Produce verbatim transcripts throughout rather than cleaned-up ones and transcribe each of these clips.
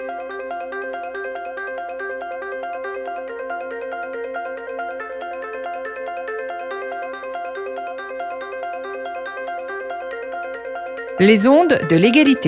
Les ondes de l'égalité.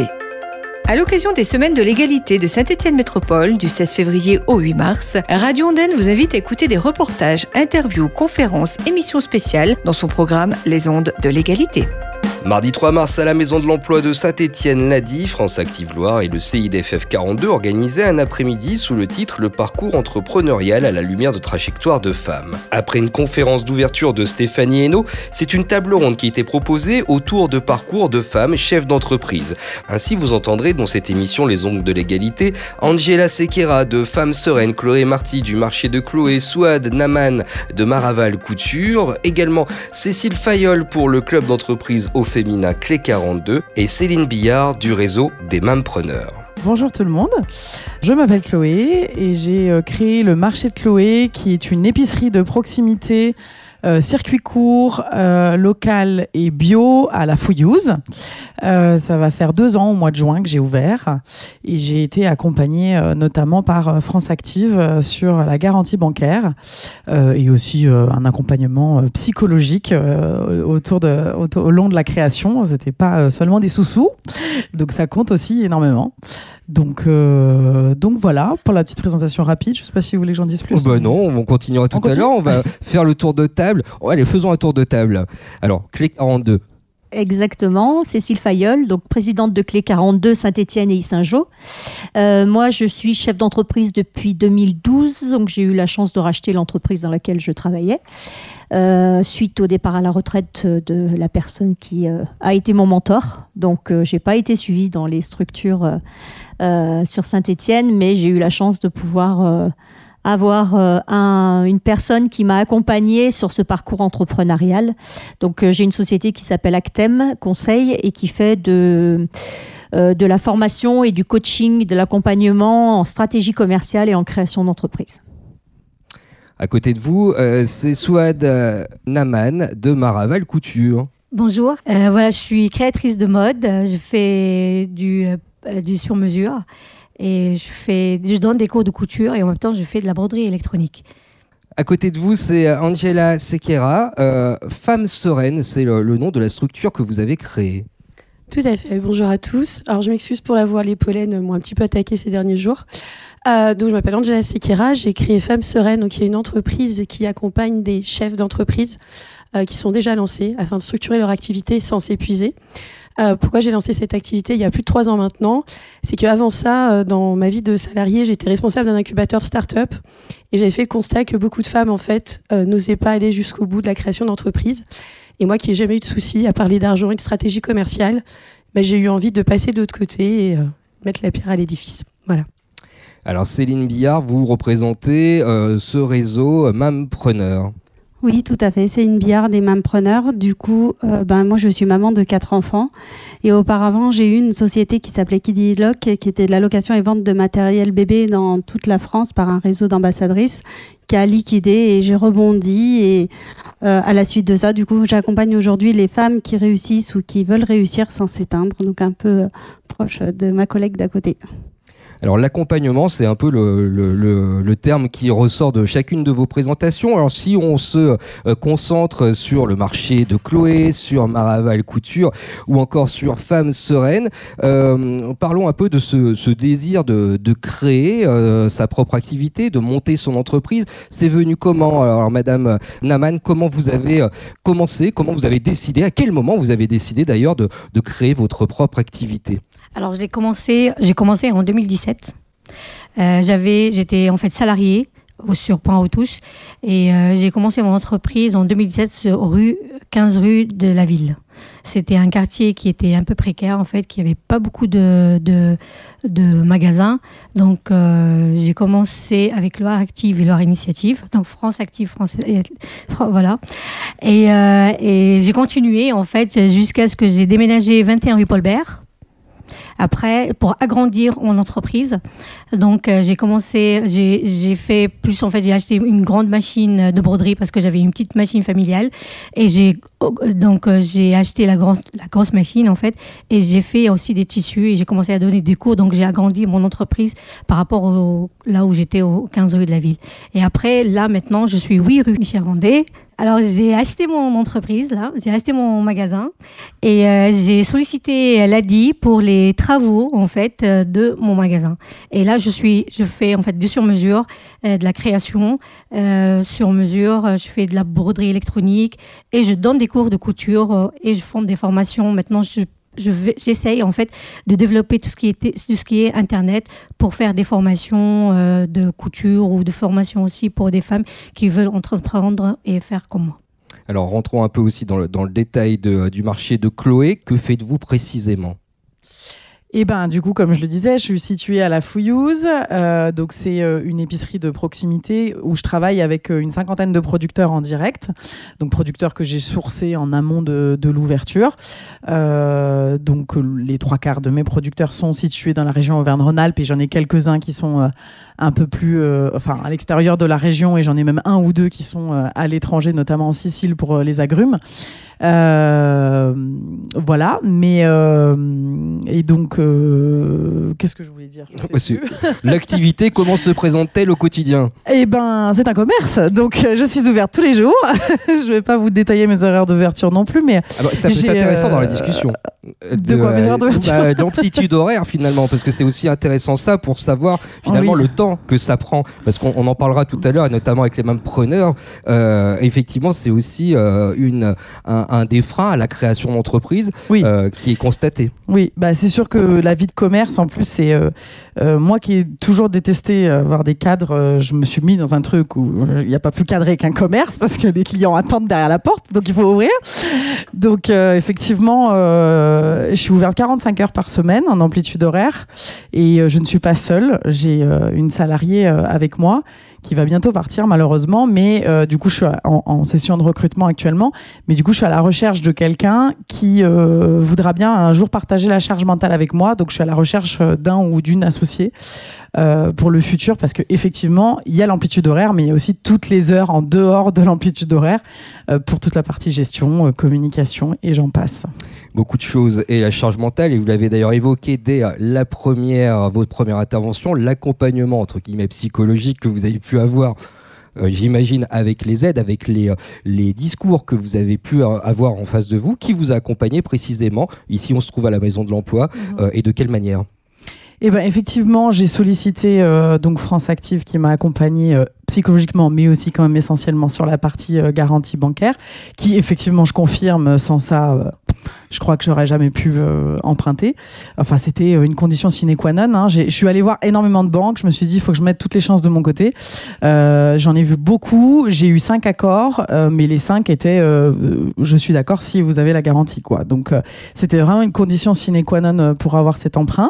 À l'occasion des semaines de l'égalité de Saint-Étienne Métropole du seize février au huit mars, Radio Ondaine vous invite à écouter des reportages, interviews, conférences, émissions spéciales dans son programme Les ondes de l'égalité. Mardi trois mars, à la Maison de l'Emploi de Saint-Étienne, l'A D I, France Active Loire et le C I D F F quarante-deux organisaient un après-midi sous le titre « Le parcours entrepreneurial à la lumière de trajectoires de femmes ». Après une conférence d'ouverture de Stéphanie Hainaut, c'est une table ronde qui était proposée autour de parcours de femmes chefs d'entreprise. Ainsi, vous entendrez dans cette émission Les ondes de l'égalité, Angela Sequeira de Femmes Sereines, Chloé Marty du marché de Chloé, Souad Naman de Maraval Couture, également Cécile Fayol pour le club d'entreprise au féminin Clé quarante-deux et Céline Billard du réseau des Mampreneurs. Bonjour tout le monde, je m'appelle Chloé et j'ai créé le marché de Chloé qui est une épicerie de proximité Euh, circuit court, euh, local et bio à la Fouillouse. Euh, ça va faire deux ans au mois de juin que j'ai ouvert et j'ai été accompagnée euh, notamment par euh, France Active euh, sur la garantie bancaire euh, et aussi euh, un accompagnement euh, psychologique euh, autour de, autour, au long de la création. C'était pas euh, seulement des sous-sous, donc ça compte aussi énormément. Donc, euh, donc voilà, pour la petite présentation rapide. Je ne sais pas si vous voulez que j'en dise plus. Oh bah non, on continuera tout on à l'heure. On va faire le tour de table. Oh, allez, faisons un tour de table. Alors, Clé quarante-deux. Exactement, Cécile Fayol, donc présidente de Clé quarante-deux, Saint-Étienne et Yssingeaux. Euh, moi, je suis chef d'entreprise depuis deux mille douze, donc j'ai eu la chance de racheter l'entreprise dans laquelle je travaillais. Euh, suite au départ à la retraite de la personne qui euh, a été mon mentor. Donc, euh, je n'ai pas été suivie dans les structures euh, euh, sur Saint-Étienne, mais j'ai eu la chance de pouvoir euh, avoir euh, un, une personne qui m'a accompagnée sur ce parcours entrepreneurial. Donc, euh, j'ai une société qui s'appelle Actem Conseil et qui fait de, euh, de la formation et du coaching, de l'accompagnement en stratégie commerciale et en création d'entreprise. À côté de vous, euh, c'est Souad euh, Naman de Maraval Couture. Bonjour, euh, voilà, je suis créatrice de mode, je fais du, euh, du sur-mesure et je, fais, je donne des cours de couture et en même temps je fais de la broderie électronique. À côté de vous, c'est Angela Sequeira. Euh, Femmes Sereines, c'est le, le nom de la structure que vous avez créée. Tout à fait, bonjour à tous. Alors je m'excuse pour la voix, les pollens m'ont un petit peu attaqué ces derniers jours. Euh, donc je m'appelle Angela Sequeira, j'ai créé Femmes Sereines, donc il y a une entreprise qui accompagne des chefs d'entreprise euh, qui sont déjà lancés afin de structurer leur activité sans s'épuiser. Euh, pourquoi j'ai lancé cette activité il y a plus de trois ans maintenant? C'est qu'avant ça, euh, dans ma vie de salarié, j'étais responsable d'un incubateur de start-up et j'avais fait le constat que beaucoup de femmes en fait euh, n'osaient pas aller jusqu'au bout de la création d'entreprise. Et moi qui n'ai jamais eu de soucis à parler d'argent et de stratégie commerciale, bah, j'ai eu envie de passer de l'autre côté et euh, mettre la pierre à l'édifice. Voilà. Alors Céline Billard, vous représentez euh, ce réseau Mampreneurs. Oui, tout à fait. C'est une Billard des Mampreneurs. Du coup, euh, ben, moi, je suis maman de quatre enfants. Et auparavant, j'ai eu une société qui s'appelait Kiddy Lock, qui était de la location et vente de matériel bébé dans toute la France par un réseau d'ambassadrices qui a liquidé et j'ai rebondi. Et euh, à la suite de ça, du coup, j'accompagne aujourd'hui les femmes qui réussissent ou qui veulent réussir sans s'éteindre. Donc, un peu euh, proche de ma collègue d'à côté. Alors l'accompagnement, c'est un peu le, le, le, le terme qui ressort de chacune de vos présentations. Alors si on se euh, concentre sur le marché de Chloé, sur Maraval Couture ou encore sur Femmes Sereines, euh, parlons un peu de ce, ce désir de, de créer euh, sa propre activité, de monter son entreprise. C'est venu comment? Alors Madame Naman, comment vous avez euh, commencé, comment vous avez décidé, à quel moment vous avez décidé d'ailleurs de, de créer votre propre activité? Alors, j'ai commencé, j'ai commencé en deux mille dix-sept. Euh, j'avais, j'étais en fait salariée au, sur Point aux Touches et euh, j'ai commencé mon entreprise en deux mille dix-sept rue, quinze rue de la ville. C'était un quartier qui était un peu précaire en fait, qui n'avait pas beaucoup de, de, de magasins. Donc, euh, j'ai commencé avec Loire Active et Loire Initiative. Donc, France Active, France, et, voilà. Et, euh, et j'ai continué en fait jusqu'à ce que j'ai déménagé vingt et un rue Paul Bert. Après, pour agrandir mon entreprise, donc euh, j'ai commencé, j'ai, j'ai fait plus, en fait, j'ai acheté une grande machine de broderie parce que j'avais une petite machine familiale et j'ai donc euh, j'ai acheté la grosse, la grosse machine en fait et j'ai fait aussi des tissus et j'ai commencé à donner des cours, donc j'ai agrandi mon entreprise par rapport au, là où j'étais au quinze rue de la Ville. Et après, là maintenant, je suis huit rue Michel Randé. Alors, j'ai acheté mon entreprise, là, j'ai acheté mon magasin et euh, j'ai sollicité l'A D I pour les travaux, en fait, euh, de mon magasin. Et là, je suis, je fais, en fait, du sur-mesure, euh, de la création euh, sur-mesure, je fais de la broderie électronique et je donne des cours de couture euh, et je fonde des formations. Maintenant, je Je vais, j'essaye en fait de développer tout ce qui est, tout ce qui est Internet pour faire des formations euh, de couture ou de formation aussi pour des femmes qui veulent entreprendre et faire comme moi. Alors rentrons un peu aussi dans le, dans le détail de, du marché de Chloé. Que faites-vous précisément ? Et ben du coup, comme je le disais, je suis située à la Fouillouse, euh, donc c'est euh, une épicerie de proximité où je travaille avec euh, une cinquantaine de producteurs en direct, donc producteurs que j'ai sourcés en amont de, de l'ouverture. Euh, donc les trois quarts de mes producteurs sont situés dans la région Auvergne-Rhône-Alpes et j'en ai quelques-uns qui sont euh, un peu plus, euh, enfin à l'extérieur de la région et j'en ai même un ou deux qui sont euh, à l'étranger, notamment en Sicile pour euh, les agrumes. Euh, voilà, mais euh, et donc euh, qu'est-ce que je voulais dire je sais plus. L'activité, comment se présente-t-elle au quotidien ? Eh ben, c'est un commerce, donc euh, je suis ouverte tous les jours. Je vais pas vous détailler mes horaires d'ouverture non plus, mais ah bah, ça peut être intéressant euh, dans la discussion. De, de quoi mes horaires d'ouverture bah, d'amplitude horaire finalement, parce que c'est aussi intéressant ça pour savoir finalement oui. le temps que ça prend, parce qu'on on en parlera tout à l'heure, et notamment avec les mêmes preneurs. Euh, effectivement, c'est aussi euh, une un, un des freins à la création d'entreprise oui. euh, qui est constaté. Oui, bah c'est sûr que la vie de commerce, en plus, c'est euh, euh, moi qui ai toujours détesté avoir des cadres, euh, je me suis mis dans un truc où il n'y a pas plus cadré qu'un commerce parce que les clients attendent derrière la porte, donc il faut ouvrir. Donc euh, effectivement, euh, je suis ouverte quarante-cinq heures par semaine en amplitude horaire et euh, je ne suis pas seule. J'ai euh, une salariée euh, avec moi qui va bientôt partir malheureusement, mais euh, du coup je suis en, en session de recrutement actuellement, mais du coup je suis à la recherche de quelqu'un qui euh, voudra bien un jour partager la charge mentale avec moi, donc je suis à la recherche d'un ou d'une associée euh, pour le futur, parce qu'effectivement il y a l'amplitude horaire, mais il y a aussi toutes les heures en dehors de l'amplitude horaire euh, pour toute la partie gestion, euh, communication et j'en passe. Beaucoup de choses, et la charge mentale, et vous l'avez d'ailleurs évoqué dès la première, votre première intervention, l'accompagnement entre guillemets psychologique que vous avez pu avoir, euh, j'imagine, avec les aides, avec les, les discours que vous avez pu avoir en face de vous, qui vous a accompagné précisément. Ici, on se trouve à la Maison de l'Emploi, mmh. euh, et de quelle manière ? Eh ben, effectivement, j'ai sollicité euh, donc France Active qui m'a accompagnée euh, psychologiquement, mais aussi quand même essentiellement sur la partie euh, garantie bancaire, qui effectivement, je confirme, sans ça, euh, je crois que j'aurais jamais pu euh, emprunter. Enfin, c'était une condition sine qua non. Hein. J'ai, je suis allée voir énormément de banques. Je me suis dit, il faut que je mette toutes les chances de mon côté. Euh, j'en ai vu beaucoup. J'ai eu cinq accords, euh, mais les cinq étaient, euh, je suis d'accord si vous avez la garantie, quoi. Donc, euh, c'était vraiment une condition sine qua non pour avoir cet emprunt.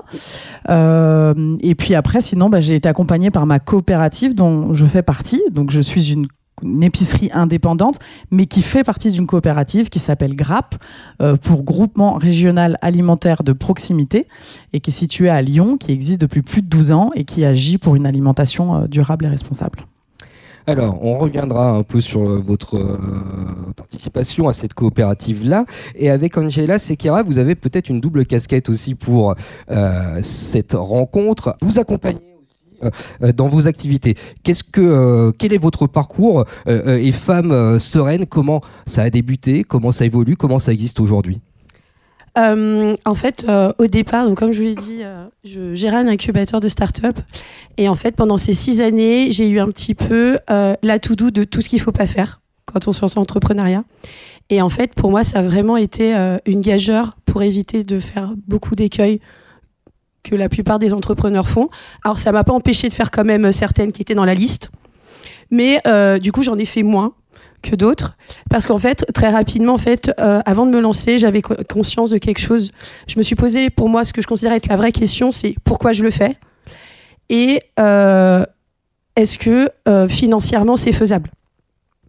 Euh, et puis après, sinon, bah, j'ai été accompagnée par ma coopérative dont je fais partie. Donc, je suis une une épicerie indépendante, mais qui fait partie d'une coopérative qui s'appelle GRAP, euh, pour Groupement Régional Alimentaire de Proximité, et qui est située à Lyon, qui existe depuis plus de douze ans et qui agit pour une alimentation euh, durable et responsable. Alors, on reviendra un peu sur votre euh, participation à cette coopérative-là. Et avec Angela Sequeira, vous avez peut-être une double casquette aussi pour euh, cette rencontre. Vous accompagnez Euh, dans vos activités. Qu'est-ce que, euh, quel est votre parcours euh, et Femmes euh, Sereines, comment ça a débuté, comment ça évolue, comment ça existe aujourd'hui ? Euh, en fait, euh, au départ, donc comme je vous l'ai dit, euh, je gérais un incubateur de start-up. Et en fait, pendant ces six années, j'ai eu un petit peu euh, la to-do de tout ce qu'il ne faut pas faire quand on se lance en entrepreneuriat. Et en fait, pour moi, ça a vraiment été euh, une gageure pour éviter de faire beaucoup d'écueils que la plupart des entrepreneurs font. Alors, ça ne m'a pas empêché de faire quand même certaines qui étaient dans la liste. Mais euh, du coup, j'en ai fait moins que d'autres. Parce qu'en fait, très rapidement, en fait, euh, avant de me lancer, j'avais conscience de quelque chose. Je me suis posé, pour moi, ce que je considère être la vraie question, c'est pourquoi je le fais ? Et euh, est-ce que euh, financièrement, c'est faisable ?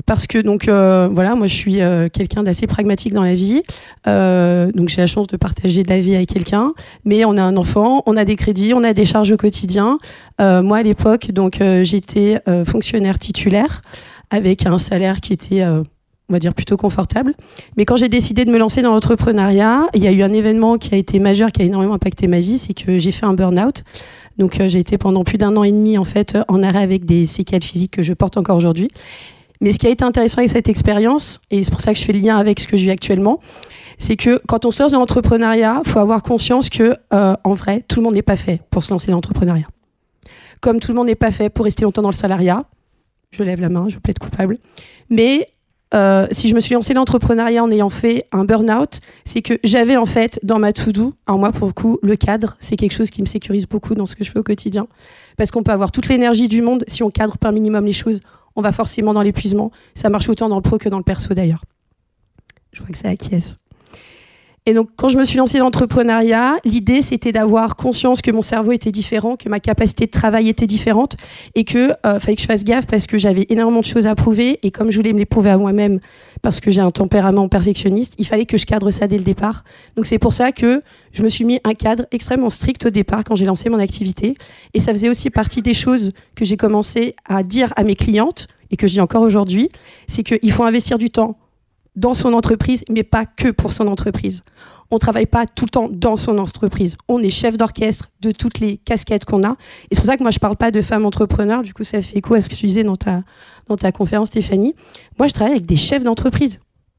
Parce que donc euh, voilà, moi je suis euh, quelqu'un d'assez pragmatique dans la vie, euh, donc j'ai la chance de partager de la vie avec quelqu'un. Mais on a un enfant, on a des crédits, on a des charges au quotidien. Euh, moi à l'époque, donc euh, j'étais euh, fonctionnaire titulaire avec un salaire qui était, euh, on va dire, plutôt confortable. Mais quand j'ai décidé de me lancer dans l'entrepreneuriat, il y a eu un événement qui a été majeur, qui a énormément impacté ma vie, c'est que j'ai fait un burn-out. Donc euh, j'ai été pendant plus d'un an et demi en fait en arrêt avec des séquelles physiques que je porte encore aujourd'hui. Mais ce qui a été intéressant avec cette expérience, et c'est pour ça que je fais le lien avec ce que je vis actuellement, c'est que quand on se lance dans l'entrepreneuriat, il faut avoir conscience que, euh, en vrai, tout le monde n'est pas fait pour se lancer dans l'entrepreneuriat. Comme tout le monde n'est pas fait pour rester longtemps dans le salariat, je lève la main, je plaide coupable. Mais euh, si je me suis lancée dans l'entrepreneuriat en ayant fait un burn-out, c'est que j'avais en fait dans ma to-do, alors moi pour le coup, le cadre, c'est quelque chose qui me sécurise beaucoup dans ce que je fais au quotidien. Parce qu'on peut avoir toute l'énergie du monde, si on cadre pas un minimum les choses, on va forcément dans l'épuisement. Ça marche autant dans le pro que dans le perso d'ailleurs. Je vois que ça acquiesce. Et donc, quand je me suis lancée dans l'entrepreneuriat, l'idée, c'était d'avoir conscience que mon cerveau était différent, que ma capacité de travail était différente et que euh, fallait que je fasse gaffe parce que j'avais énormément de choses à prouver. Et comme je voulais me les prouver à moi-même, parce que j'ai un tempérament perfectionniste, il fallait que je cadre ça dès le départ. Donc, c'est pour ça que je me suis mis un cadre extrêmement strict au départ quand j'ai lancé mon activité. Et ça faisait aussi partie des choses que j'ai commencé à dire à mes clientes et que je dis encore aujourd'hui, c'est qu'il faut investir du temps dans son entreprise, mais pas que pour son entreprise. On ne travaille pas tout le temps dans son entreprise. On est chef d'orchestre de toutes les casquettes qu'on a. Et c'est pour ça que moi, je ne parle pas de femmes entrepreneurs. Du coup, ça fait écho à ce que tu disais dans ta, dans ta conférence, Stéphanie. Moi, je travaille avec des chefs d'entreprise.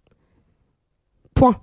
Point.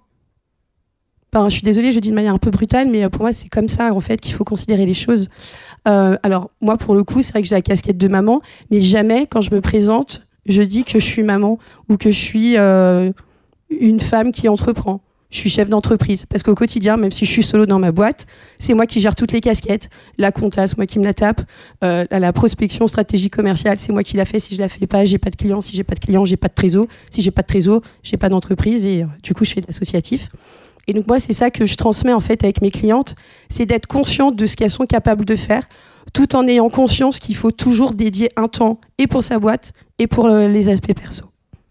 Enfin, je suis désolée, je dis de manière un peu brutale, mais pour moi, c'est comme ça, en fait, qu'il faut considérer les choses. Euh, alors, moi, pour le coup, c'est vrai que j'ai la casquette de maman, mais jamais, quand je me présente, je dis que je suis maman ou que je suis euh, une femme qui entreprend. Je suis chef d'entreprise. Parce qu'au quotidien, même si je suis solo dans ma boîte, c'est moi qui gère toutes les casquettes. La compta, c'est moi qui me la tape. Euh, la prospection, stratégie commerciale, c'est moi qui la fais. Si je la fais pas, j'ai pas de clients. Si j'ai pas de clients, j'ai pas de trésor. Si j'ai pas de trésor, j'ai pas d'entreprise. Et euh, du coup, je fais de l'associatif. Et donc moi, c'est ça que je transmets en fait avec mes clientes. C'est d'être consciente de ce qu'elles sont capables de faire, tout en ayant conscience qu'il faut toujours dédier un temps et pour sa boîte et pour le, les aspects perso.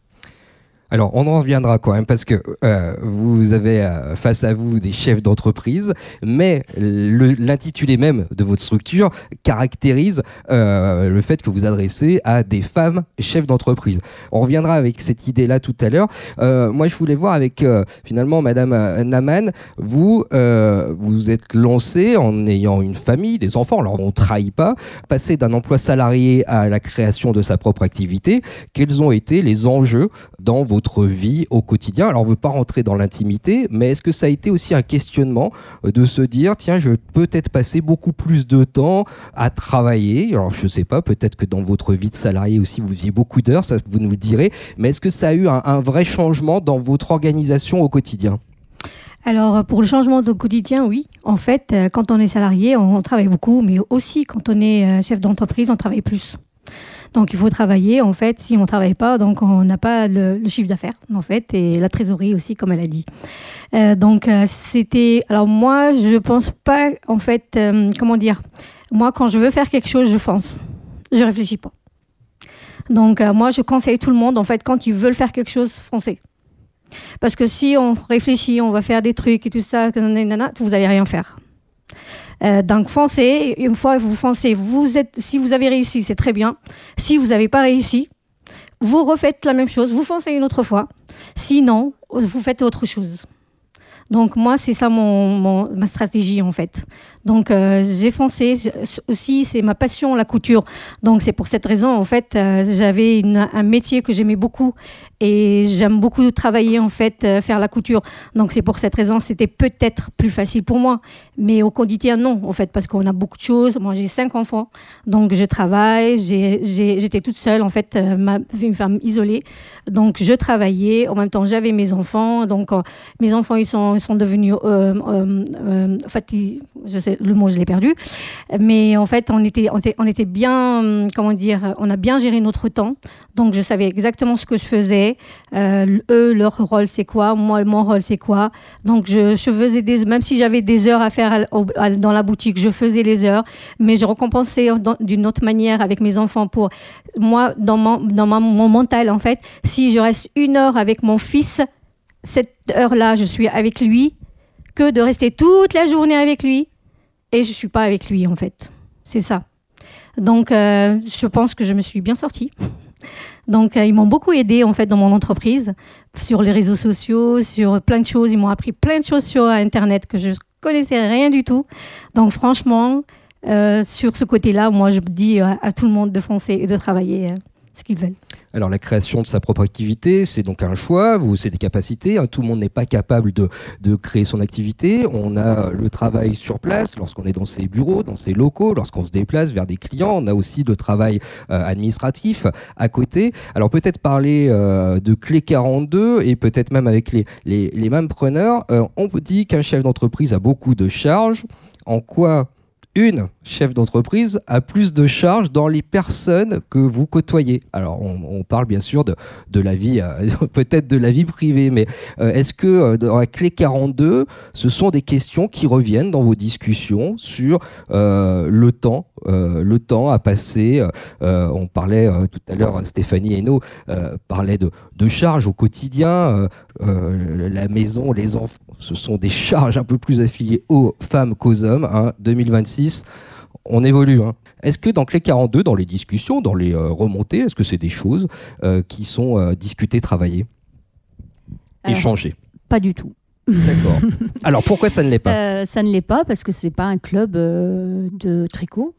Alors, on en reviendra quand même parce que euh, vous avez euh, face à vous des chefs d'entreprise, mais le, l'intitulé même de votre structure caractérise euh, le fait que vous adressez à des femmes chefs d'entreprise. On reviendra avec cette idée-là tout à l'heure. Euh, moi, je voulais voir avec euh, finalement Madame Naman, vous euh, vous êtes lancée en ayant une famille, des enfants. Alors, on ne trahit pas. Passer d'un emploi salarié à la création de sa propre activité. Quels ont été les enjeux dans vos votre vie au quotidien? Alors on ne veut pas rentrer dans l'intimité, mais est-ce que ça a été aussi un questionnement de se dire tiens, je vais peut-être passer beaucoup plus de temps à travailler? Alors je ne sais pas, peut-être que dans votre vie de salarié aussi vous faisiez beaucoup d'heures, ça vous nous le direz, mais est-ce que ça a eu un, un vrai changement dans votre organisation au quotidien? Alors, pour le changement de quotidien, oui. En fait, quand on est salarié, on travaille beaucoup, mais aussi quand on est chef d'entreprise, on travaille plus. Donc, il faut travailler, en fait. Si on ne travaille pas, donc on n'a pas le, le chiffre d'affaires, en fait, et la trésorerie aussi, comme elle a dit. Euh, donc, euh, c'était... Alors, moi, je ne pense pas, en fait, euh, comment dire, moi, quand je veux faire quelque chose, je fonce. Je ne réfléchis pas. Donc, euh, moi, je conseille tout le monde, en fait, quand ils veulent faire quelque chose, foncez. Parce que si on réfléchit, on va faire des trucs et tout ça, vous n'allez rien faire. Euh, donc foncez, une fois que vous foncez, vous êtes, si vous avez réussi, c'est très bien. Si vous n'avez pas réussi, vous refaites la même chose, vous foncez une autre fois. Sinon, vous faites autre chose. Donc moi, c'est ça mon, mon, ma stratégie en fait. Donc euh, j'ai foncé, aussi c'est ma passion, la couture. Donc c'est pour cette raison en fait, euh, j'avais une, un métier que j'aimais beaucoup et j'aime beaucoup travailler en fait, euh, faire la couture. Donc c'est pour cette raison, c'était peut-être plus facile pour moi. Mais au quotidien, non en fait, parce qu'on a beaucoup de choses. Moi j'ai cinq enfants, donc je travaille, j'ai, j'ai, j'étais toute seule en fait, euh, ma, une femme isolée. Donc je travaillais, en même temps j'avais mes enfants. Donc euh, mes enfants ils sont sont devenus, euh, euh, euh, en fait, ils, je sais, le mot je l'ai perdu, mais en fait on était, on était, on était bien, comment dire, on a bien géré notre temps, donc je savais exactement ce que je faisais, euh, eux leur rôle c'est quoi, moi mon rôle c'est quoi, donc je, je faisais des, même si j'avais des heures à faire à, à, dans la boutique, je faisais les heures, mais je récompensais dans, d'une autre manière avec mes enfants pour moi, dans mon, dans ma, mon mental en fait, si je reste une heure avec mon fils, cette heure-là, je suis avec lui, que de rester toute la journée avec lui, et je ne suis pas avec lui, en fait. C'est ça. Donc, euh, je pense que je me suis bien sortie. Donc, euh, ils m'ont beaucoup aidée, en fait, dans mon entreprise, sur les réseaux sociaux, sur plein de choses. Ils m'ont appris plein de choses sur Internet que je ne connaissais rien du tout. Donc, franchement, euh, sur ce côté-là, moi, je dis à, à tout le monde de foncer et de travailler euh, ce qu'ils veulent. Alors la création de sa propre activité, c'est donc un choix, vous, c'est des capacités, hein, tout le monde n'est pas capable de, de créer son activité, on a le travail sur place lorsqu'on est dans ses bureaux, dans ses locaux, lorsqu'on se déplace vers des clients, on a aussi le travail euh, administratif à côté. Alors peut-être parler euh, de Clé quarante-deux et peut-être même avec les, les, les mêmes preneurs, euh, on dit qu'un chef d'entreprise a beaucoup de charges, en quoi une chef d'entreprise a plus de charges dans les personnes que vous côtoyez. Alors, on, on parle bien sûr de, de la vie, euh, peut-être de la vie privée, mais euh, est-ce que euh, dans la Clé quarante-deux, ce sont des questions qui reviennent dans vos discussions sur euh, le temps, euh, le temps à passer. Euh, on parlait euh, tout à l'heure, Stéphanie Hainaut euh, parlait de, de charges au quotidien, euh, euh, la maison, les enfants. Ce sont des charges un peu plus affiliées aux femmes qu'aux hommes. Hein. deux mille vingt-six, on évolue. Hein. Est-ce que dans Clé quarante-deux, dans les discussions, dans les euh, remontées, est-ce que c'est des choses euh, qui sont euh, discutées, travaillées, Alors, échangées ? Pas du tout. D'accord. Alors pourquoi ça ne l'est pas ? euh, Ça ne l'est pas parce que ce n'est pas un club euh, de tricot.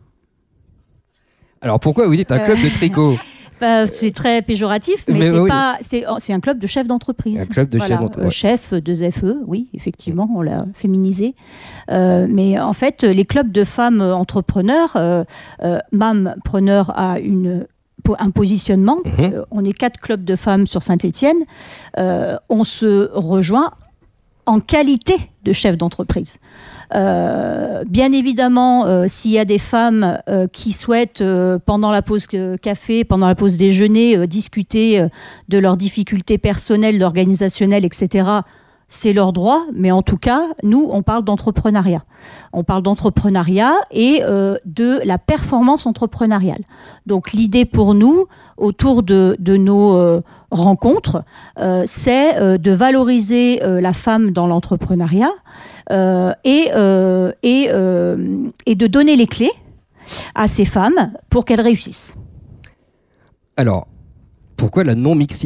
Alors pourquoi vous dites un club euh... de tricot ? Bah, c'est très péjoratif, mais, mais c'est, oui. pas, c'est, c'est un club de chefs d'entreprise. Un club de voilà. chefs d'entreprise. Euh, chef, deux F E, oui, effectivement, on l'a féminisé. Euh, mais en fait, les clubs de femmes entrepreneurs, euh, euh, Mampreneur a une, un positionnement. Mmh. Euh, on est quatre clubs de femmes sur Saint-Étienne. Euh, on se rejoint en qualité de chef d'entreprise. Euh, bien évidemment, euh, s'il y a des femmes euh, qui souhaitent, euh, pendant la pause café, pendant la pause déjeuner, euh, discuter euh, de leurs difficultés personnelles, organisationnelles, et cetera, c'est leur droit, mais en tout cas, nous, on parle d'entrepreneuriat. On parle d'entrepreneuriat et euh, de la performance entrepreneuriale. Donc l'idée pour nous, autour de, de nos euh, rencontres, euh, c'est euh, de valoriser euh, la femme dans l'entrepreneuriat euh, et, euh, et, euh, et de donner les clés à ces femmes pour qu'elles réussissent. Alors, pourquoi la non-mixité ?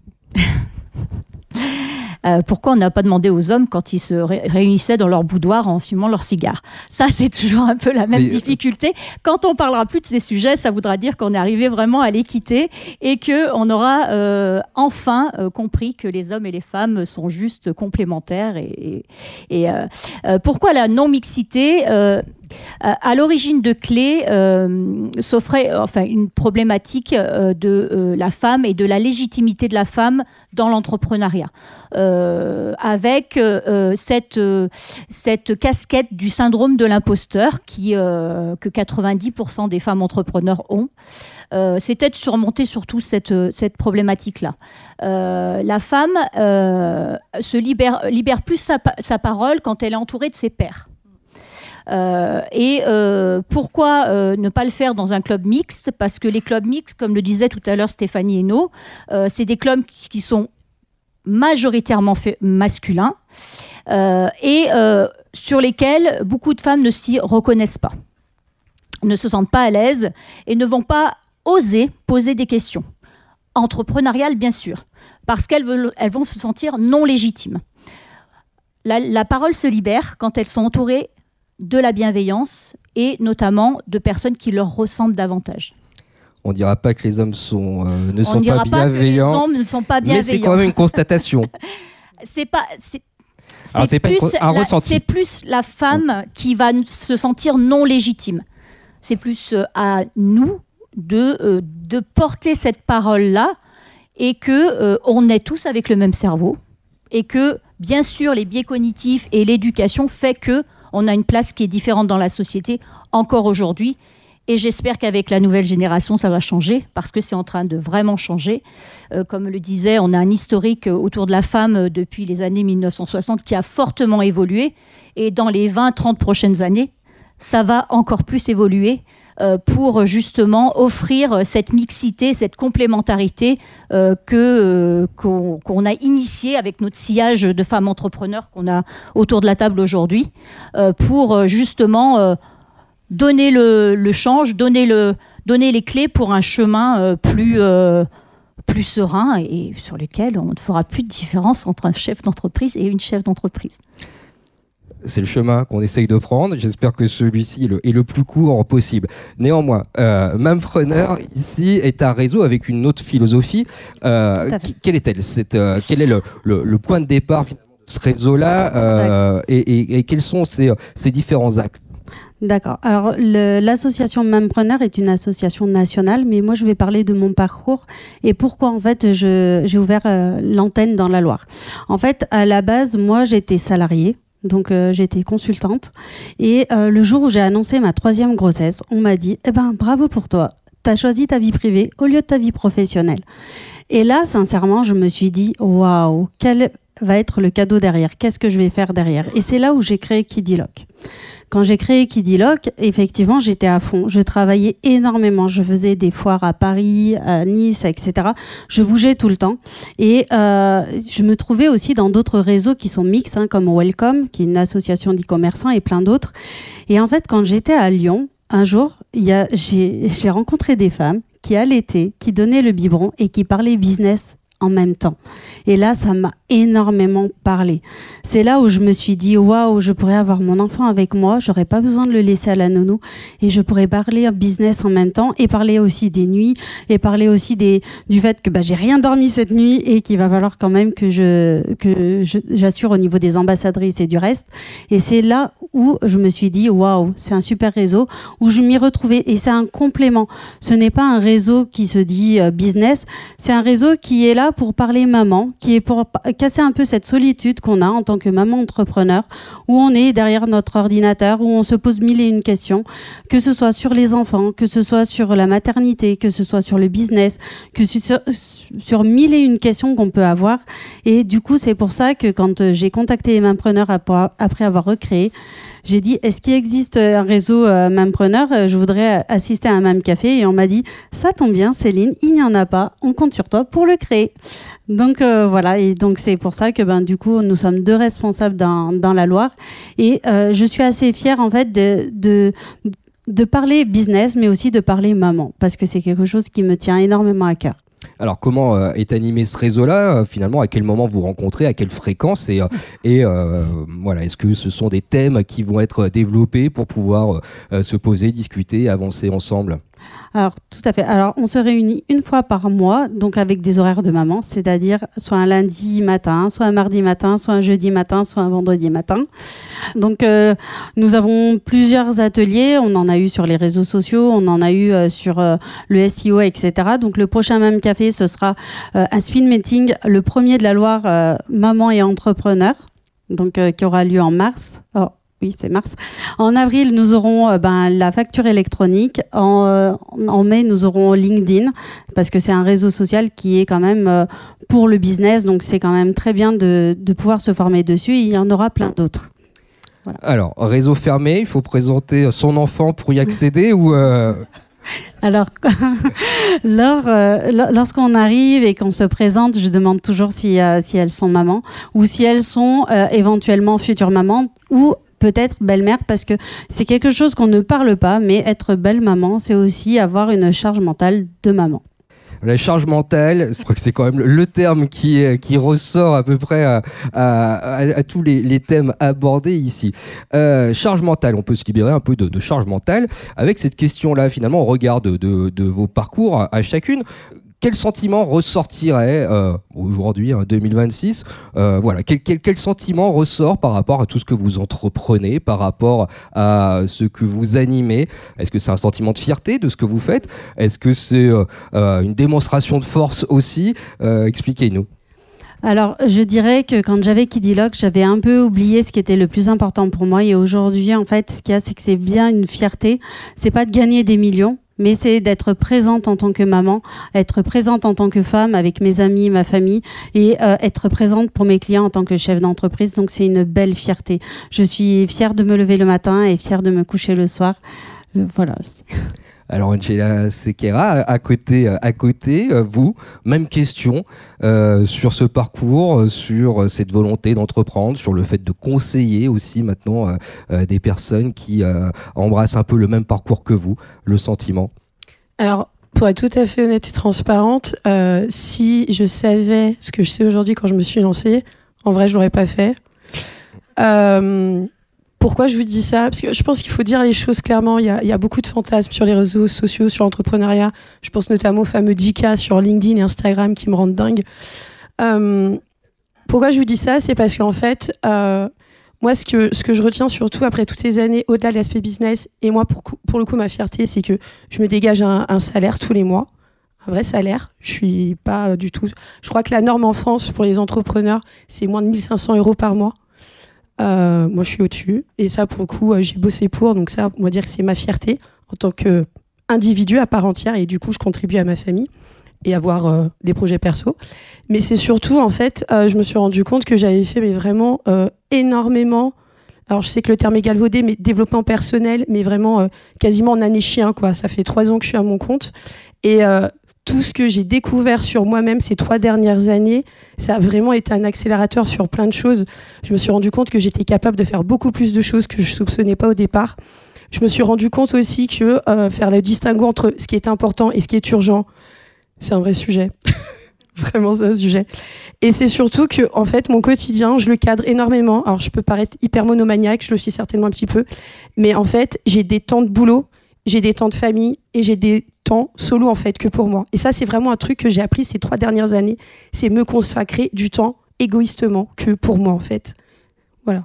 Euh, pourquoi on n'a pas demandé aux hommes quand ils se ré- réunissaient dans leur boudoir en fumant leur cigare ? Ça, c'est toujours un peu la même Mais difficulté. Quand on parlera plus de ces sujets, ça voudra dire qu'on est arrivé vraiment à l'équité et qu'on aura euh, enfin euh, compris que les hommes et les femmes sont juste complémentaires. Et, et, et euh, euh, pourquoi la non-mixité ? euh, À l'origine de Clé euh, s'offrait enfin, une problématique euh, de euh, la femme et de la légitimité de la femme dans l'entrepreneuriat. Euh, avec euh, cette, euh, cette casquette du syndrome de l'imposteur qui, euh, que quatre-vingt-dix pour cent des femmes entrepreneurs ont. Euh, c'était de surmonter surtout cette, cette problématique-là. Euh, la femme euh, se libère, libère plus sa, sa parole quand elle est entourée de ses pairs. Euh, et euh, pourquoi euh, ne pas le faire dans un club mixte ? Parce que les clubs mixtes, comme le disait tout à l'heure Stéphanie Hainaut, euh, c'est des clubs qui, qui sont majoritairement fait, masculins euh, et euh, sur lesquels beaucoup de femmes ne s'y reconnaissent pas, ne se sentent pas à l'aise et ne vont pas oser poser des questions. Entrepreneuriales, bien sûr, parce qu'elles veulent, elles vont se sentir non légitimes. La, la parole se libère quand elles sont entourées de la bienveillance et notamment de personnes qui leur ressemblent davantage. On ne dira pas que les hommes sont, euh, ne On sont dira pas pas bienveillants, que les hommes ne sont pas bienveillants. Mais c'est quand même une constatation. c'est pas, c'est, c'est, Alors, c'est plus pas un la, ressenti. C'est plus la femme qui va se sentir non légitime. C'est plus euh, à nous de, euh, de porter cette parole-là et qu'on euh, est tous avec le même cerveau et que bien sûr, les biais cognitifs et l'éducation fait que on a une place qui est différente dans la société encore aujourd'hui. Et j'espère qu'avec la nouvelle génération, ça va changer, parce que c'est en train de vraiment changer. Euh, comme le disait, on a un historique autour de la femme depuis les années mille neuf cent soixante qui a fortement évolué. Et dans les vingt à trente prochaines années, ça va encore plus évoluer euh, pour justement offrir cette mixité, cette complémentarité euh, que, euh, qu'on, qu'on a initiée avec notre sillage de femmes entrepreneurs qu'on a autour de la table aujourd'hui, euh, pour justement... Euh, donner le, le change, donner, le, donner les clés pour un chemin euh, plus, euh, plus serein et sur lequel on ne fera plus de différence entre un chef d'entreprise et une chef d'entreprise. C'est le chemin qu'on essaye de prendre. J'espère que celui-ci est le, est le plus court possible. Néanmoins, euh, Mampreneur, ici, est un réseau avec une autre philosophie. Euh, quelle est-elle C'est, euh, Quel est le, le, le point de départ de ce réseau-là euh, et, et, et quels sont ces, ces différents axes ? D'accord. Alors, le, l'association Mampreneur est une association nationale, mais moi, je vais parler de mon parcours et pourquoi, en fait, je, j'ai ouvert euh, l'antenne dans la Loire. En fait, à la base, moi, j'étais salariée. Donc, euh, j'étais consultante. Et euh, le jour où j'ai annoncé ma troisième grossesse, on m'a dit « Eh ben, bravo pour toi. Tu as choisi ta vie privée au lieu de ta vie professionnelle. » Et là, sincèrement, je me suis dit « Waouh, quel va être le cadeau derrière ? Qu'est-ce que je vais faire derrière ?» Et c'est là où j'ai créé Kidiloc. Quand j'ai créé Kidiloc, effectivement, j'étais à fond. Je travaillais énormément. Je faisais des foires à Paris, à Nice, et cetera. Je bougeais tout le temps. Et euh, je me trouvais aussi dans d'autres réseaux qui sont mixtes, hein, comme Welcome, qui est une association d'e-commerçants, et plein d'autres. Et en fait, quand j'étais à Lyon, un jour, il y a, j'ai, j'ai rencontré des femmes qui allaitaient, qui donnaient le biberon et qui parlaient business en même temps. Et là, ça m'a énormément parlé. C'est là où je me suis dit, waouh, je pourrais avoir mon enfant avec moi, j'aurais pas besoin de le laisser à la nounou et je pourrais parler business en même temps et parler aussi des nuits et parler aussi des, du fait que bah, j'ai rien dormi cette nuit et qu'il va falloir quand même que je, que je, j'assure au niveau des ambassadrices et du reste. Et c'est là où je me suis dit, waouh, c'est un super réseau où je m'y retrouvais et c'est un complément. Ce n'est pas un réseau qui se dit euh, business, c'est un réseau qui est là pour parler maman, qui est pour casser un peu cette solitude qu'on a en tant que maman entrepreneur, où on est derrière notre ordinateur, où on se pose mille et une questions, que ce soit sur les enfants, que ce soit sur la maternité, que ce soit sur le business, que sur, sur mille et une questions qu'on peut avoir. Et du coup, c'est pour ça que quand j'ai contacté les Mampreneurs après avoir recréé, j'ai dit, est-ce qu'il existe un réseau euh, Mampreneur ? Je voudrais assister à un Mam Café. Et on m'a dit, ça tombe bien, Céline, il n'y en a pas. On compte sur toi pour le créer. Donc euh, voilà, et donc c'est pour ça que ben, du coup, nous sommes deux responsables dans, dans la Loire. Et euh, je suis assez fière, en fait, de... de de parler business, mais aussi de parler maman, parce que c'est quelque chose qui me tient énormément à cœur. Alors, comment euh, est animé ce réseau-là ? euh, Finalement, à quel moment vous rencontrez ? À quelle fréquence ? Et, euh, et euh, voilà, est-ce que ce sont des thèmes qui vont être développés pour pouvoir euh, se poser, discuter, avancer ensemble ? Alors, tout à fait. Alors, on se réunit une fois par mois, donc avec des horaires de maman, c'est-à-dire soit un lundi matin, soit un mardi matin, soit un jeudi matin, soit un vendredi matin. Donc, euh, nous avons plusieurs ateliers. On en a eu sur les réseaux sociaux, on en a eu euh, sur euh, le S E O, et cetera. Donc, le prochain Mam Café, ce sera euh, un speed meeting, le premier de la Loire, euh, maman et entrepreneur, donc euh, qui aura lieu en mars. Oh. Oui, c'est mars. En avril, nous aurons euh, ben, la facture électronique. En, euh, en mai, nous aurons LinkedIn, parce que c'est un réseau social qui est quand même euh, pour le business. Donc, c'est quand même très bien de, de pouvoir se former dessus. Et il y en aura plein d'autres. Voilà. Alors, réseau fermé, il faut présenter son enfant pour y accéder ou... Euh... Alors, lors, euh, lorsqu'on arrive et qu'on se présente, je demande toujours si, euh, si elles sont mamans ou si elles sont euh, éventuellement futures mamans ou peut-être belle-mère, parce que c'est quelque chose qu'on ne parle pas, mais être belle-maman, c'est aussi avoir une charge mentale de maman. La charge mentale, je crois que c'est quand même le terme qui, qui ressort à peu près à, à, à, à tous les, les thèmes abordés ici. Euh, charge mentale, on peut se libérer un peu de, de charge mentale avec cette question-là, finalement, au regard de, de, de vos parcours à, à chacune. Quel sentiment ressortirait euh, aujourd'hui, en hein, deux mille vingt-six euh, voilà, quel, quel, quel sentiment ressort par rapport à tout ce que vous entreprenez, par rapport à ce que vous animez ? Est-ce que c'est un sentiment de fierté de ce que vous faites ? Est-ce que c'est euh, euh, une démonstration de force aussi ? euh, Expliquez-nous. Alors, je dirais que quand j'avais Kidiloc, j'avais un peu oublié ce qui était le plus important pour moi. Et aujourd'hui, en fait, ce qu'il y a, c'est que c'est bien une fierté. C'est pas de gagner des millions, mais c'est d'être présente en tant que maman, être présente en tant que femme avec mes amis, ma famille, et euh, être présente pour mes clients en tant que chef d'entreprise. Donc, c'est une belle fierté. Je suis fière de me lever le matin et fière de me coucher le soir. Euh, voilà. Alors Angela Sequeira, à côté, à côté, vous, même question euh, sur ce parcours, sur cette volonté d'entreprendre, sur le fait de conseiller aussi maintenant euh, euh, des personnes qui euh, embrassent un peu le même parcours que vous, le sentiment. Alors, pour être tout à fait honnête et transparente, euh, si je savais ce que je sais aujourd'hui quand je me suis lancée, en vrai, je l'aurais pas fait. Euh, Pourquoi je vous dis ça ? Parce que je pense qu'il faut dire les choses clairement. Il y a, il y a beaucoup de fantasmes sur les réseaux sociaux, sur l'entrepreneuriat. Je pense notamment au fameux dix K sur LinkedIn et Instagram qui me rendent dingue. Euh, pourquoi je vous dis ça ? C'est parce qu'en fait, euh, moi, ce que, ce que je retiens surtout après toutes ces années, au-delà de l'aspect business, et moi, pour, pour le coup, ma fierté, c'est que je me dégage un, un salaire tous les mois. Un vrai salaire. Je suis pas du tout... Je crois que la norme en France pour les entrepreneurs, c'est moins de mille cinq cents euros par mois. Euh, moi, je suis au-dessus. Et ça, pour le coup, euh, j'ai bossé pour. Donc ça, on va dire que c'est ma fierté en tant qu'individu à part entière. Et du coup, je contribue à ma famille et avoir euh, des projets perso. Mais c'est surtout, en fait, euh, je me suis rendu compte que j'avais fait mais vraiment euh, énormément... Alors, je sais que le terme est galvaudé, mais développement personnel, mais vraiment euh, quasiment en année chien, quoi. Ça fait trois ans que je suis à mon compte. Et... Euh, tout ce que j'ai découvert sur moi-même ces trois dernières années, ça a vraiment été un accélérateur sur plein de choses. Je me suis rendu compte que j'étais capable de faire beaucoup plus de choses que je soupçonnais pas au départ. Je me suis rendu compte aussi que euh, faire le distinguo entre ce qui est important et ce qui est urgent, c'est un vrai sujet. Vraiment, c'est un sujet. Et c'est surtout que, en fait, mon quotidien, je le cadre énormément. Alors, je peux paraître hyper monomaniaque, je le suis certainement un petit peu. Mais en fait, j'ai des temps de boulot, j'ai des temps de famille et j'ai des temps solo, en fait, que pour moi. Et ça, c'est vraiment un truc que j'ai appris ces trois dernières années. C'est me consacrer du temps égoïstement que pour moi, en fait. Voilà.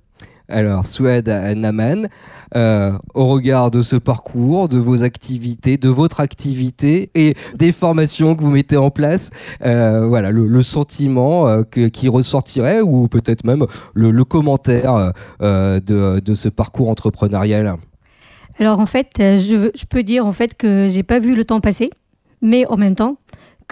Alors, Souad Naman, euh, au regard de ce parcours, de vos activités, de votre activité et des formations que vous mettez en place, euh, voilà, le, le sentiment euh, que, qui ressortirait ou peut-être même le, le commentaire euh, de, de ce parcours entrepreneurial. Alors en fait, je, je peux dire en fait que j'ai pas vu le temps passer, mais en même temps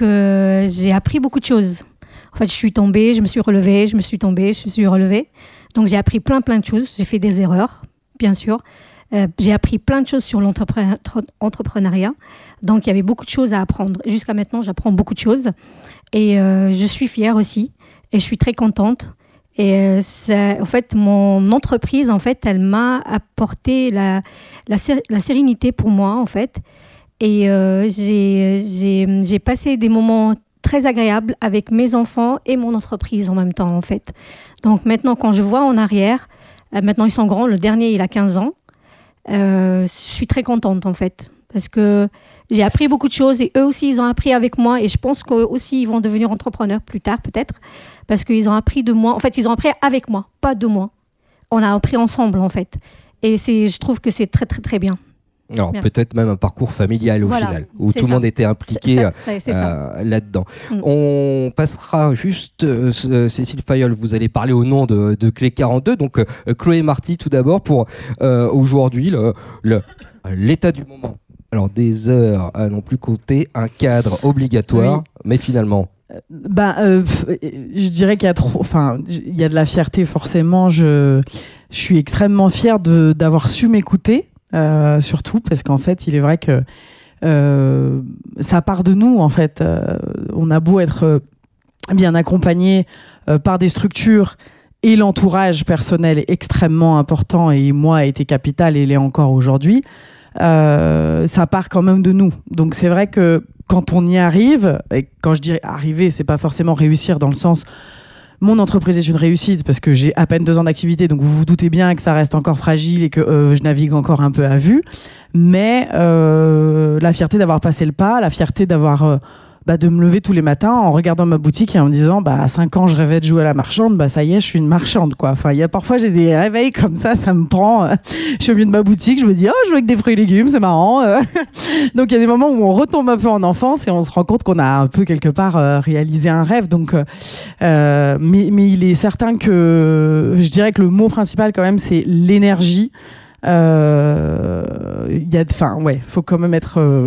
que j'ai appris beaucoup de choses. En fait, je suis tombée, je me suis relevée, je me suis tombée, je me suis relevée. Donc j'ai appris plein plein de choses. J'ai fait des erreurs, bien sûr. Euh, j'ai appris plein de choses sur l'entrepreneuriat. Donc il y avait beaucoup de choses à apprendre. Jusqu'à maintenant, j'apprends beaucoup de choses et euh, je suis fière aussi et je suis très contente. Et ça, en fait, mon entreprise, en fait, elle m'a apporté la, la, la sérénité pour moi, en fait. Et euh, j'ai, j'ai, j'ai passé des moments très agréables avec mes enfants et mon entreprise en même temps, en fait. Donc maintenant, quand je vois en arrière, euh, maintenant ils sont grands, le dernier, il a quinze ans. Euh, je suis très contente, en fait. Parce que j'ai appris beaucoup de choses et eux aussi, ils ont appris avec moi. Et je pense qu'eux aussi, ils vont devenir entrepreneurs plus tard, peut-être. Parce qu'ils ont appris de moi. En fait, ils ont appris avec moi, pas de moi. On a appris ensemble, en fait. Et c'est, je trouve que c'est très, très, très bien. Alors, bien. Peut-être même un parcours familial au voilà, final, où tout ça. le monde était impliqué c'est, c'est, c'est euh, là-dedans. Mm. On passera juste, euh, Cécile Fayol, vous allez parler au nom de, de Clé quarante-deux. Donc, euh, Chloé Marty, tout d'abord, pour euh, aujourd'hui, le, le, l'état du moment. Alors, des heures à non plus compter, un cadre obligatoire, oui. Mais finalement... Ben, euh, je dirais qu'il y a trop, enfin, il y a de la fierté forcément. Je, je suis extrêmement fière de d'avoir su m'écouter, euh, surtout parce qu'en fait, il est vrai que euh, ça part de nous. En fait, euh, on a beau être euh, bien accompagné euh, par des structures et l'entourage personnel est extrêmement important et moi a été capital et l'est encore aujourd'hui. Euh, ça part quand même de nous. Donc c'est vrai que quand on y arrive, et quand je dis arriver, c'est pas forcément réussir dans le sens mon entreprise est une réussite parce que j'ai à peine deux ans d'activité, donc vous vous doutez bien que ça reste encore fragile et que euh, je navigue encore un peu à vue, mais euh, la fierté d'avoir passé le pas, la fierté d'avoir euh, bah, de me lever tous les matins en regardant ma boutique et en me disant bah, à cinq ans je rêvais de jouer à la marchande, bah, ça y est je suis une marchande quoi. Enfin, il y a parfois j'ai des réveils comme ça, ça me prend, euh, je suis au milieu de ma boutique, je me dis oh je joue avec des fruits et légumes, c'est marrant. euh. Donc il y a des moments où on retombe un peu en enfance et on se rend compte qu'on a un peu quelque part euh, réalisé un rêve. Donc, euh, mais, mais il est certain que je dirais que le mot principal quand même c'est l'énergie. Euh, y a, enfin ouais, faut quand même être, euh,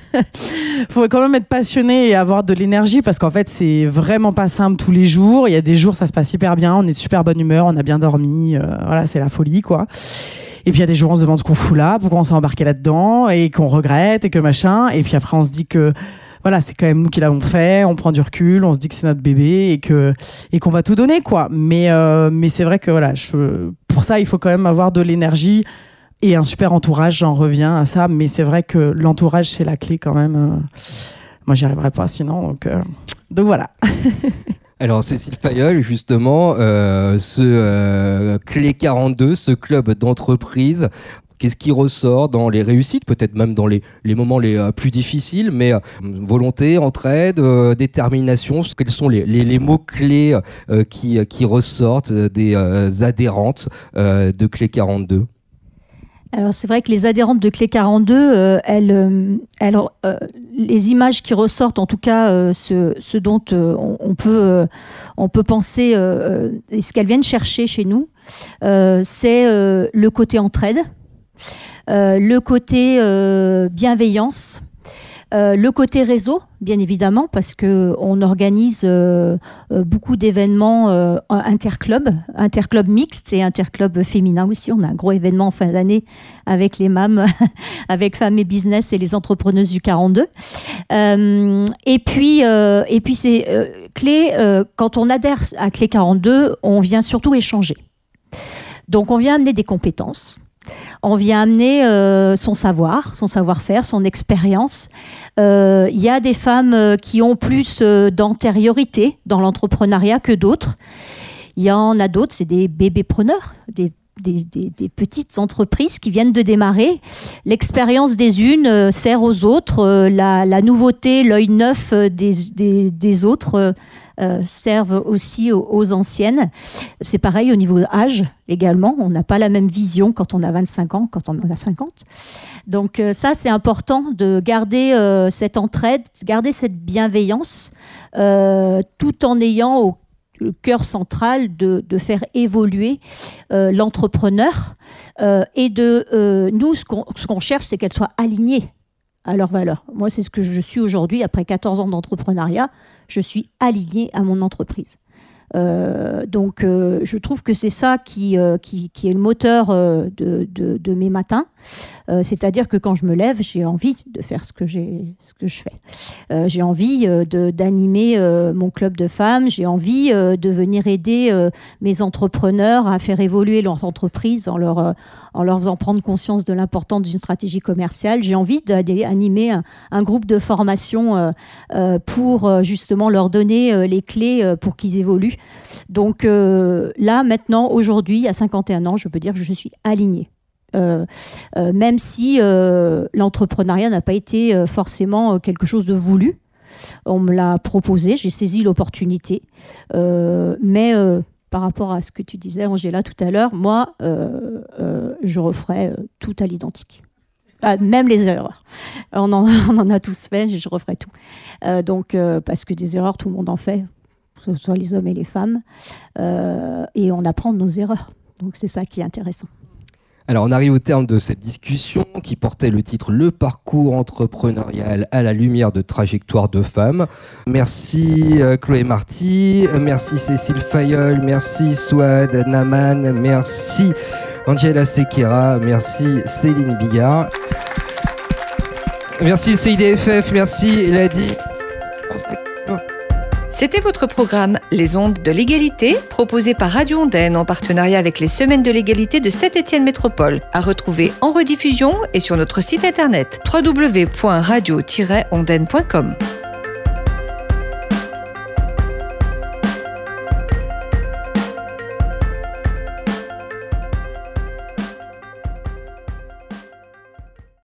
faut quand même être passionné et avoir de l'énergie parce qu'en fait c'est vraiment pas simple tous les jours. Il y a des jours ça se passe hyper bien, on est de super bonne humeur, on a bien dormi, euh, voilà c'est la folie quoi. Et puis il y a des jours on se demande ce qu'on fout là, pourquoi on s'est embarqué là-dedans et qu'on regrette et que machin. Et puis après on se dit que voilà, c'est quand même nous qui l'avons fait, on prend du recul, on se dit que c'est notre bébé et que et qu'on va tout donner quoi. Mais euh, mais c'est vrai que voilà, je, pour ça il faut quand même avoir de l'énergie et un super entourage. J'en reviens à ça, mais c'est vrai que l'entourage c'est la clé quand même. Euh, moi j'y arriverai pas sinon, donc euh, donc voilà. Alors Cécile Fayolle, justement, euh, ce euh, Clé quarante-deux, ce club d'entreprise. Qu'est-ce qui ressort dans les réussites, peut-être même dans les, les moments les euh, plus difficiles, mais euh, volonté, entraide, euh, détermination, quels sont les, les, les mots-clés euh, qui, qui ressortent des euh, adhérentes euh, de Clé quarante-deux ? Alors c'est vrai que les adhérentes de Clé quarante-deux, euh, elles, euh, elles, euh, les images qui ressortent, en tout cas euh, ce, ce dont euh, on, on, peut, euh, on peut penser, euh, et ce qu'elles viennent chercher chez nous, euh, c'est euh, le côté entraide. Euh, le côté euh, bienveillance, euh, le côté réseau, bien évidemment, parce qu'on organise euh, euh, beaucoup d'événements euh, interclubs, interclubs mixtes et interclubs féminins aussi. On a un gros événement en fin d'année avec les M A M, avec Femmes et Business et les entrepreneuses du quarante-deux. Euh, et puis, euh, et puis c'est euh, Clé, euh, quand on adhère à Clé quarante-deux, on vient surtout échanger. Donc on vient amener des compétences. On vient amener euh, son savoir, son savoir-faire, son expérience. Il euh, y a des femmes euh, qui ont plus euh, d'antériorité dans l'entrepreneuriat que d'autres. Il y en a d'autres, c'est des bébés-preneurs, des, des, des, des petites entreprises qui viennent de démarrer. L'expérience des unes euh, sert aux autres. Euh, la, la nouveauté, l'œil neuf euh, des, des, des autres euh, Euh, servent aussi aux, aux anciennes. C'est pareil au niveau âge également. On n'a pas la même vision quand on a vingt-cinq ans, quand on en a cinquante. Donc euh, ça, c'est important de garder euh, cette entraide, garder cette bienveillance, euh, tout en ayant au le cœur central de, de faire évoluer euh, l'entrepreneur euh, et de euh, nous, ce qu'on, ce qu'on cherche, c'est qu'elle soit alignée à leurs valeurs. Moi, c'est ce que je suis aujourd'hui, après quatorze ans d'entrepreneuriat, je suis alignée à mon entreprise. Euh, donc, euh, je trouve que c'est ça qui, euh, qui, qui est le moteur euh, de, de, de mes matins. Euh, c'est-à-dire que quand je me lève, j'ai envie de faire ce que, j'ai, ce que je fais. Euh, j'ai envie euh, de, d'animer euh, mon club de femmes. J'ai envie euh, de venir aider euh, mes entrepreneurs à faire évoluer leur entreprise en leur, euh, en leur faisant prendre conscience de l'importance d'une stratégie commerciale. J'ai envie d'aller animer un, un groupe de formation euh, euh, pour euh, justement leur donner euh, les clés euh, pour qu'ils évoluent. Donc euh, là, maintenant, aujourd'hui, à cinquante et un ans, je peux dire que je suis alignée. Euh, euh, même si euh, l'entrepreneuriat n'a pas été euh, forcément quelque chose de voulu. On me l'a proposé, j'ai saisi l'opportunité. Euh, mais euh, par rapport à ce que tu disais, Angela, tout à l'heure, moi, euh, euh, je referais euh, tout à l'identique. Ah, même les erreurs. On en, on en a tous fait, je referais tout. Euh, donc, euh, parce que des erreurs, tout le monde en fait, que ce soit les hommes et les femmes. Euh, et on apprend de nos erreurs. Donc, c'est ça qui est intéressant. Alors, on arrive au terme de cette discussion qui portait le titre « Le parcours entrepreneurial à la lumière de trajectoires de femmes ». Merci euh, Chloé Marty, merci Cécile Fayolle, merci Souad Naman, merci Angela Sequeira, merci Céline Billard. Merci C I D F F, merci Ladi. C'était votre programme Les Ondes de l'égalité, proposé par Radio Ondaine en partenariat avec les Semaines de l'égalité de Saint-Étienne Métropole, à retrouver en rediffusion et sur notre site internet w w w point radio tiret ondaine point com.